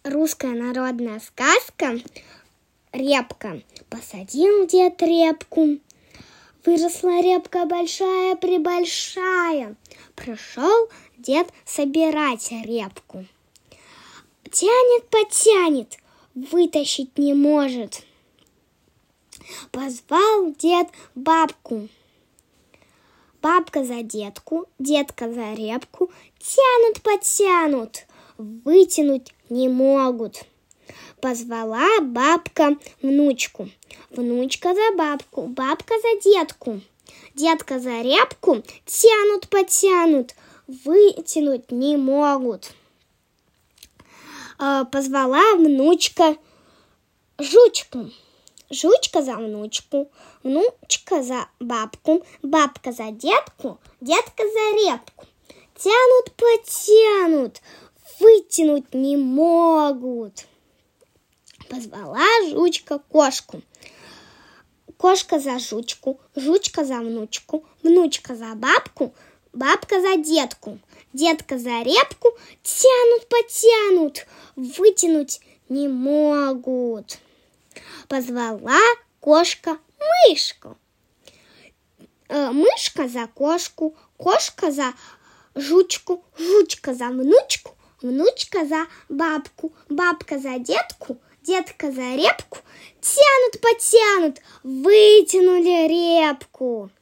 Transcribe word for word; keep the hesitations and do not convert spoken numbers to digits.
Русская народная сказка «Репка». Посадил дед репку. Выросла репка большая-пребольшая. Пришел дед собирать репку. Тянет-потянет, вытащить не может. Позвал дед бабку. Бабка за детку, детка за репку. Тянут-потянут, вытянуть не могут. Позвала бабка внучку. Внучка за бабку, бабка за детку. Детка за репку. Тянут-потянут, вытянуть не могут. Позвала внучка жучку. Жучка за внучку, внучка за бабку, бабка за детку, детка за репку. Тянут-потянут, вытянуть не могут. Позвала жучка кошку. Кошка за жучку, жучка за внучку, внучка за бабку, бабка за детку, детка за репку. Тянут-потянут, вытянуть не могут. Позвала кошка мышку. Э, мышка за кошку, кошка за жучку, жучка за внучку, внучка за бабку, бабка за детку, детка за репку. Тянут-потянут, вытянули репку.